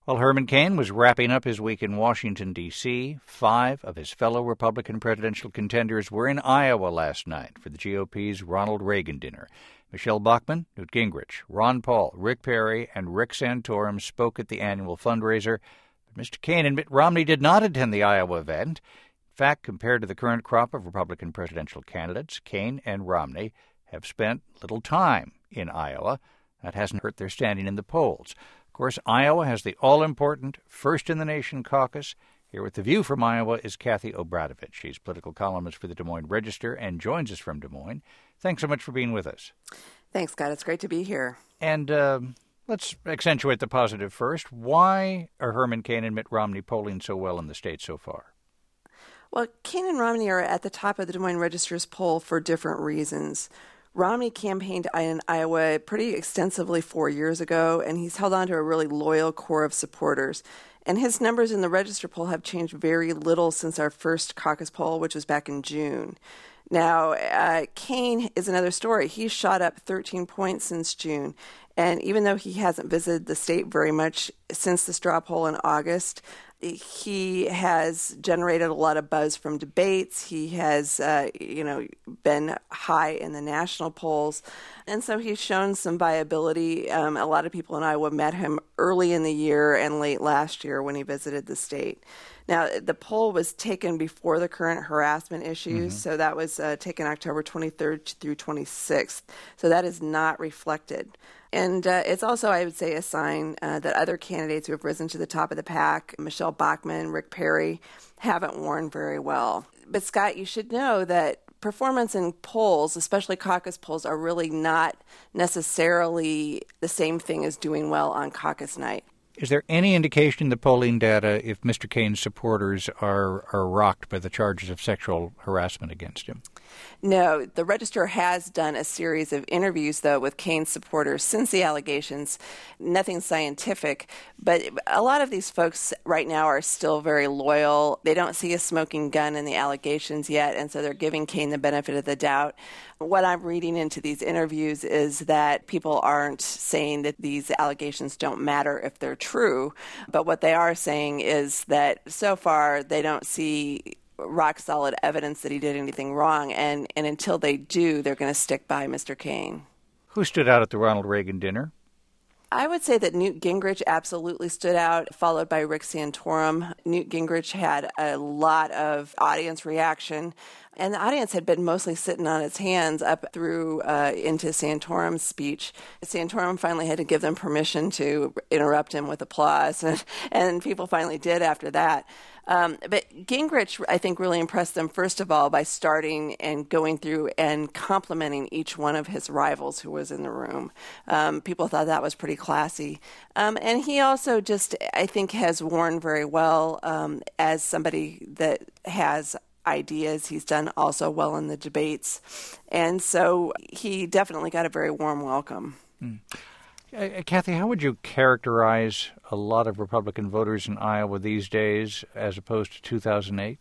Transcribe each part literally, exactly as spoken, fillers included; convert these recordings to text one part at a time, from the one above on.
While Herman Cain was wrapping up his week in Washington, D C, five of his fellow Republican presidential contenders were in Iowa last night for the G O P's Ronald Reagan dinner. Michelle Bachmann, Newt Gingrich, Ron Paul, Rick Perry, and Rick Santorum spoke at the annual fundraiser. But Mister Cain and Mitt Romney did not attend the Iowa event. In fact, compared to the current crop of Republican presidential candidates, Cain and Romney have spent little time in Iowa. That hasn't hurt their standing in the polls. Of course, Iowa has the all-important first-in-the-nation caucus. Here with The View from Iowa is Kathy Obradovich. She's political columnist for the Des Moines Register and joins us from Des Moines. Thanks so much for being with us. Thanks, Scott. It's great to be here. And uh, let's accentuate the positive first. Why are Herman Cain and Mitt Romney polling so well in the state so far? Well, Cain and Romney are at the top of the Des Moines Register's poll for different reasons. Romney campaigned in Iowa pretty extensively four years ago, and he's held on to a really loyal core of supporters. And his numbers in the Register poll have changed very little since our first caucus poll, which was back in June. Now, uh, Cain is another story. He's shot up thirteen points since June. And even though he hasn't visited the state very much since the straw poll in August, he has generated a lot of buzz from debates. He has, uh, you know, been high in the national polls. And so he's shown some viability. Um, a lot of people in Iowa met him early in the year and late last year when he visited the state. Now, the poll was taken before the current harassment issues, mm-hmm. so that was uh, taken October twenty-third through twenty-sixth. So that is not reflected. And uh, it's also, I would say, a sign uh, that other candidates who have risen to the top of the pack, Michelle Bachmann, Rick Perry, haven't worn very well. But, Scott, you should know that performance in polls, especially caucus polls, are really not necessarily the same thing as doing well on caucus night. Is there any indication in the polling data if Mister Cain's supporters are, are rocked by the charges of sexual harassment against him? No, the Register has done a series of interviews, though, with Cain's supporters since the allegations. Nothing scientific, but a lot of these folks right now are still very loyal. They don't see a smoking gun in the allegations yet, and so they're giving Cain the benefit of the doubt. What I'm reading into these interviews is that people aren't saying that these allegations don't matter if they're true, but what they are saying is that so far they don't see rock-solid evidence that he did anything wrong, and, and until they do, they're going to stick by Mister Cain. Who stood out at the Ronald Reagan dinner? I would say that Newt Gingrich absolutely stood out, followed by Rick Santorum. Newt Gingrich had a lot of audience reaction, and the audience had been mostly sitting on its hands up through uh, into Santorum's speech. Santorum finally had to give them permission to interrupt him with applause, and, and people finally did after that. Um, but Gingrich, I think, really impressed them, first of all, by starting and going through and complimenting each one of his rivals who was in the room. Um, people thought that was pretty classy. Um, and he also just, I think, has worn very well um, as somebody that has ideas. He's done also well in the debates. And so he definitely got a very warm welcome. Mm. Uh, Kathy, how would you characterize a lot of Republican voters in Iowa these days as opposed to two thousand eight?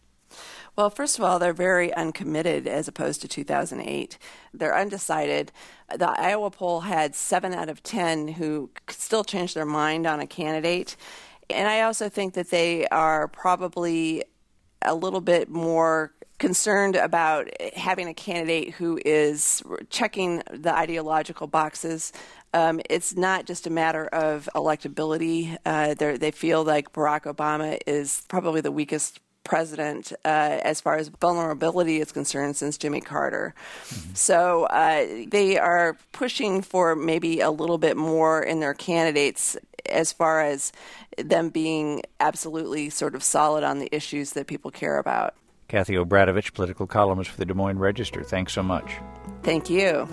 Well, first of all, they're very uncommitted as opposed to two thousand eight. They're undecided. The Iowa poll had seven out of ten who still changed their mind on a candidate. And I also think that they are probably a little bit more concerned about having a candidate who is checking the ideological boxes. Um, it's not just a matter of electability. Uh, they feel like Barack Obama is probably the weakest president uh, as far as vulnerability is concerned since Jimmy Carter. Mm-hmm. So uh, they are pushing for maybe a little bit more in their candidates as far as them being absolutely sort of solid on the issues that people care about. Kathy Obradovich, political columnist for the Des Moines Register. Thanks so much. Thank you.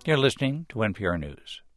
You're listening to N P R News.